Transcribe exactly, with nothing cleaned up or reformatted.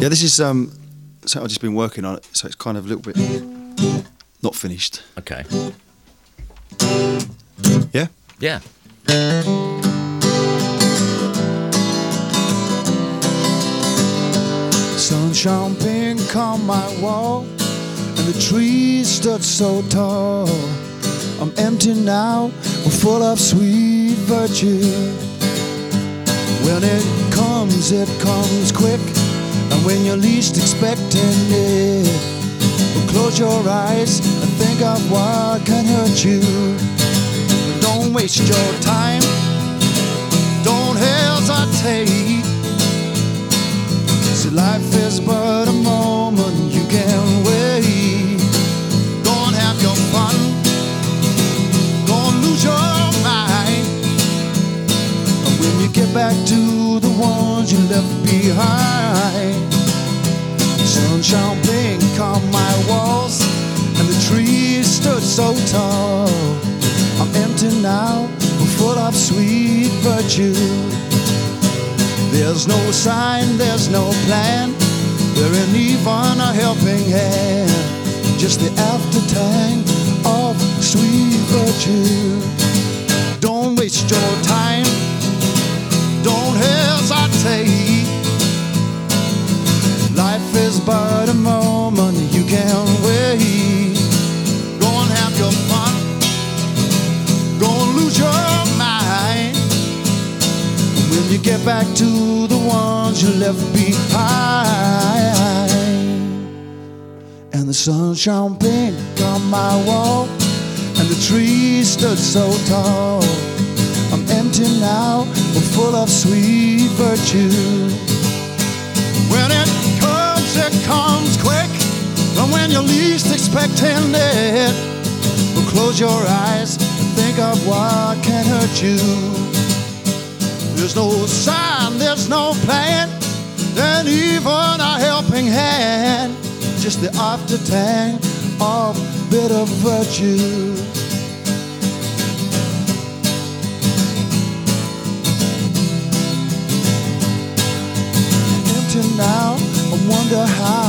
Yeah, this is um, something I've just been working on, so it's kind of a little bit not finished. Okay. Yeah? Yeah. Sunshine pink on my wall, and the trees stood so tall. I'm empty now, but full of sweet virtue. When it comes, it comes quick, and when you're least expecting it, well, close your eyes and think of what can hurt you. But don't waste your time, don't hesitate. See, life is but a moment, you can wait. Go and have your fun, go and lose your mind. And when you get back to the ones you left behind, sunshine pink on my walls, and the trees stood so tall. I'm empty now, but full of sweet virtue. There's no sign, there's no plan, there ain't even a helping hand, just the aftertang of sweet virtue. Don't waste your time, don't hesitate. Life is but a moment, you can't wait. Go and have your fun, go and lose your mind. When you get back to the ones you left behind, and the sunshine pink on my wall, and the trees stood so tall. I'm empty now, but full of sweet virtue. When it comes, it comes quick, and when you're least expecting it, well, close your eyes and think of what can hurt you. There's no sign, there's no plan, and even a helping hand, just the aftertang of bitter virtue. Empty now, I wonder how